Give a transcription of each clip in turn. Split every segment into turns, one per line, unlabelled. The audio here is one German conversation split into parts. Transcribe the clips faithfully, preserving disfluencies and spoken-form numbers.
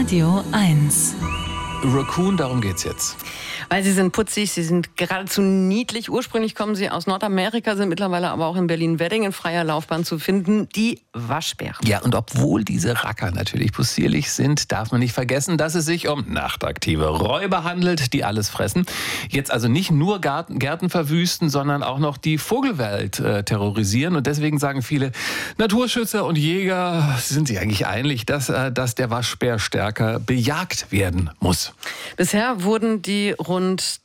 Radio eins.
Raccoon, darum geht's jetzt.
Weil sie sind putzig, sie sind geradezu niedlich. Ursprünglich kommen sie aus Nordamerika, sind mittlerweile aber auch in Berlin-Wedding in freier Laufbahn zu finden. Die Waschbären.
Ja, und obwohl diese Racker natürlich possierlich sind, darf man nicht vergessen, dass es sich um nachtaktive Räuber handelt, die alles fressen. Jetzt also nicht nur Garten, Gärten verwüsten, sondern auch noch die Vogelwelt äh, terrorisieren. Und deswegen sagen viele Naturschützer und Jäger, sind sich eigentlich einig, dass, äh, dass der Waschbär stärker bejagt werden muss.
Bisher wurden die rund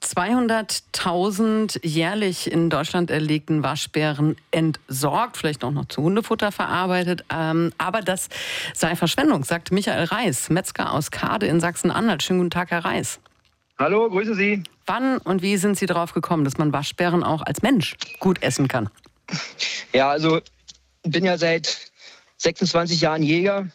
zweihunderttausend jährlich in Deutschland erlegten Waschbären entsorgt, vielleicht auch noch zu Hundefutter verarbeitet. Ähm, aber das sei Verschwendung, sagt Michael Reis, Metzger aus Kade in Sachsen-Anhalt. Schönen guten Tag, Herr Reis.
Hallo, grüße Sie.
Wann und wie sind Sie darauf gekommen, dass man Waschbären auch als Mensch gut essen kann?
Ja, also ich bin ja seit sechsundzwanzig Jahren Jäger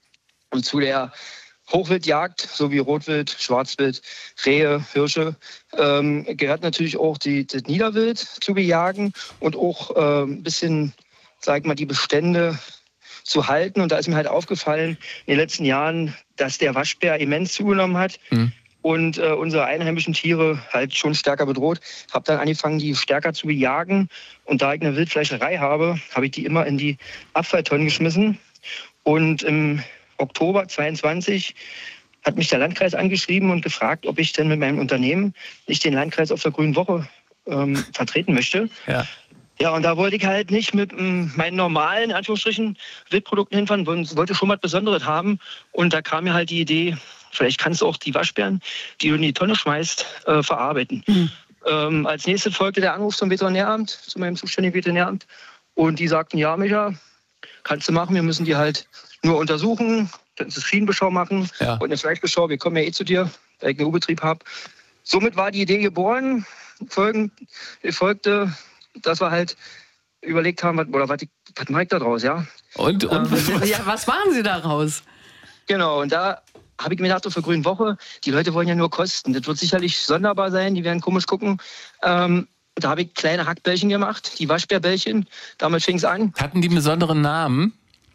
und zu der Hochwildjagd, so wie Rotwild, Schwarzwild, Rehe, Hirsche, ähm, gehört natürlich auch die, das Niederwild zu bejagen und auch äh, ein bisschen, sag ich mal, die Bestände zu halten. Und da ist mir halt aufgefallen in den letzten Jahren, dass der Waschbär immens zugenommen hat. Mhm. Und äh, unsere einheimischen Tiere halt schon stärker bedroht. Habe dann angefangen, die stärker zu bejagen. Und da ich eine Wildfleischerei habe, habe ich die immer in die Abfalltonnen geschmissen. Und im Oktober zweiundzwanzig hat mich der Landkreis angeschrieben und gefragt, ob ich denn mit meinem Unternehmen nicht den Landkreis auf der Grünen Woche ähm, vertreten möchte. Ja. Ja, und da wollte ich halt nicht mit ähm, meinen normalen, in Anführungsstrichen, Wildprodukten hinfahren, wollte schon was Besonderes haben. Und da kam mir halt die Idee, vielleicht kannst du auch die Waschbären, die du in die Tonne schmeißt, äh, verarbeiten. Mhm. Ähm, als nächstes folgte der Anruf zum Veterinäramt, zu meinem zuständigen Veterinäramt. Und die sagten, ja, Micha, kannst du machen, wir müssen die halt nur untersuchen, dann ist Schienenbeschau machen ja. und eine Fleischbeschau. Wir kommen ja eh zu dir, da ich einen U-Betrieb habe. Somit war die Idee geboren. Folgend, folgte, dass wir halt überlegt haben, was, oder was, was mache ich da draus, ja?
Und, und
ähm, ja, was waren Sie daraus?
Genau, und da habe ich mir gedacht, so für Grüne Woche, die Leute wollen ja nur kosten. Das wird sicherlich sonderbar sein, die werden komisch gucken. Ähm, da habe ich kleine Hackbällchen gemacht, die Waschbärbällchen. Damit fing es an.
Hatten die einen besonderen Namen?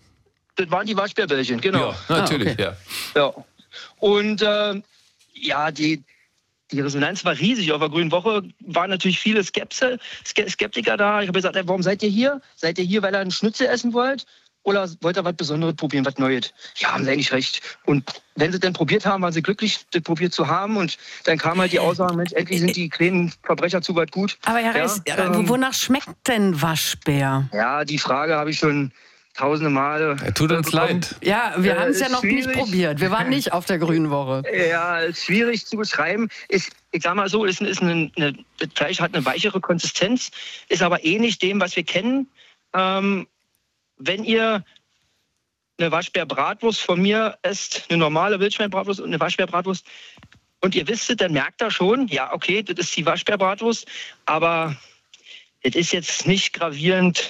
Das waren die Waschbärbällchen, genau.
Ja, natürlich,
ah, okay.
ja. ja. Und äh, ja, die, die Resonanz war riesig. Auf der Grünen Woche waren natürlich viele Skepse, Skeptiker da. Ich habe gesagt, warum seid ihr hier? Seid ihr hier, weil ihr einen Schnitzel essen wollt? Oder wollt ihr was Besonderes probieren, was Neues? Ja, haben sie eigentlich recht. Und wenn sie denn probiert haben, waren sie glücklich, das probiert zu haben. Und dann kam halt die Aussage, Mensch, endlich sind die kleinen Verbrecher zu weit gut.
Aber Herr Reis, ja, ähm, wonach schmeckt denn Waschbär?
Ja, die Frage habe ich schon tausende Male.
Er tut uns
bekommen.
leid.
Ja, wir äh, haben es ja noch
schwierig.
nicht probiert. Wir waren nicht auf der Grünen Woche.
Ja, ist schwierig zu beschreiben. Ist, ich sag mal so, ist, ist eine, eine, das Fleisch hat eine weichere Konsistenz, ist aber ähnlich dem, was wir kennen. Ähm, wenn ihr eine Waschbärbratwurst von mir esst, eine normale Wildschweinbratwurst und eine Waschbärbratwurst, und ihr wisst, dann merkt ihr schon, ja, okay, das ist die Waschbärbratwurst, aber es ist jetzt nicht gravierend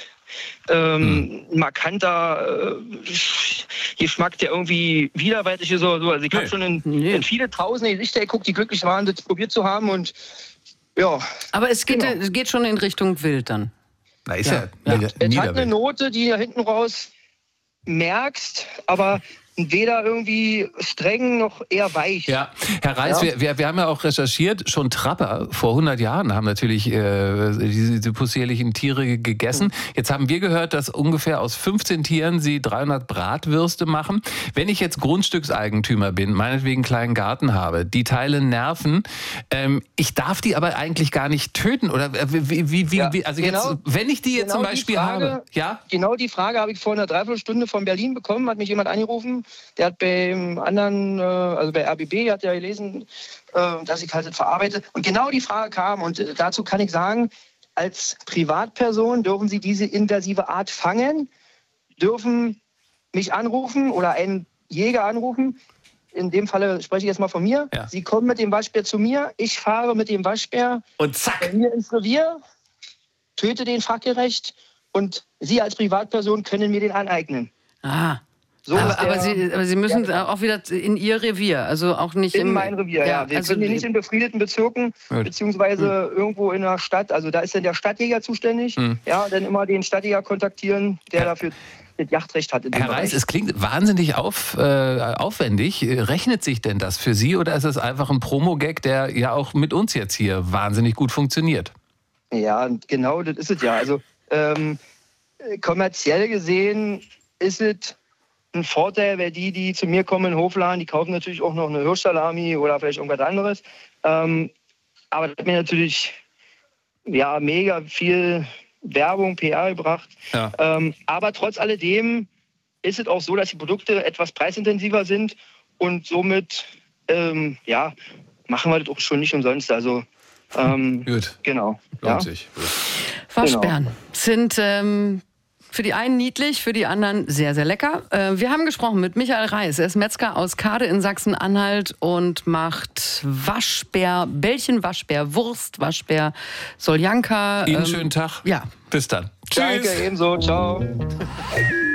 ähm, hm. markanter äh, Geschmack, der irgendwie widerwärtig ist oder so. Also ich nee. habe schon in, nee. in viele tausende Gesichter geguckt, die glücklich waren, das probiert zu haben und ja.
Aber es geht,
genau.
es geht schon in Richtung Wild dann.
Na, ist
ja.
ja,
ja. Es hat eine Note, die da hinten raus merkst, aber weder irgendwie streng noch eher weich.
Ja, Herr Reis, ja. Wir, wir, wir haben ja auch recherchiert, schon Trapper vor hundert Jahren haben natürlich äh, diese, diese possierlichen Tiere gegessen. Jetzt haben wir gehört, dass ungefähr aus fünfzehn Tieren sie dreihundert Bratwürste machen. Wenn ich jetzt Grundstückseigentümer bin, meinetwegen einen kleinen Garten habe, die Teile nerven, ähm, ich darf die aber eigentlich gar nicht töten, oder wie, wie, wie,
ja,
wie also
genau,
jetzt, wenn ich die jetzt
genau
zum Beispiel
Frage,
habe, ja?
Genau die Frage habe ich vor einer Dreiviertelstunde von Berlin bekommen, hat mich jemand angerufen. Der hat beim anderen, also bei R B B, hat ja gelesen, dass ich halt das verarbeite. Und genau die Frage kam, und dazu kann ich sagen, als Privatperson dürfen Sie diese invasive Art fangen, dürfen mich anrufen oder einen Jäger anrufen. In dem Falle spreche ich jetzt mal von mir. Ja. Sie kommen mit dem Waschbär zu mir, ich fahre mit dem Waschbär
und zack.
bei mir ins Revier, töte den fachgerecht und Sie als Privatperson können mir den aneignen.
Ah. So aber, aber, Sie, aber Sie müssen ja, auch wieder in Ihr Revier, also auch nicht
in
im...
mein Revier, ja. ja. Wir
also
sind hier nicht in befriedeten Bezirken, gut. beziehungsweise hm. irgendwo in der Stadt. Also da ist dann der Stadtjäger zuständig. Hm. Ja, dann immer den Stadtjäger kontaktieren, der ja. dafür das Jagdrecht hat.
Herr Reis, es klingt wahnsinnig auf, äh, aufwendig. Rechnet sich denn das für Sie oder ist es einfach ein Promo-Gag, der ja auch mit uns jetzt hier wahnsinnig gut funktioniert?
Ja, genau, das ist es ja. Also ähm, kommerziell gesehen ist es ein Vorteil, weil die, die zu mir kommen in den Hofladen, die kaufen natürlich auch noch eine Hirschsalami oder vielleicht irgendwas anderes. Ähm, aber das hat mir natürlich ja, mega viel Werbung, P R gebracht. Ja. Ähm, aber trotz alledem ist es auch so, dass die Produkte etwas preisintensiver sind und somit ähm, ja, machen wir das auch schon nicht umsonst. Also ähm,
gut.
Genau.
Lohnt
ja.
sich. Gut.
Waschbären genau. sind ähm, für die einen niedlich, für die anderen sehr, sehr lecker. Äh, wir haben gesprochen mit Michael Reis. Er ist Metzger aus Kade in Sachsen-Anhalt und macht Waschbär, Bällchen, Waschbär, Wurst, Waschbär, Soljanka.
Ihnen ähm, schönen Tag.
Ja.
Bis dann.
Danke,
Tschüss.
ebenso. Ciao.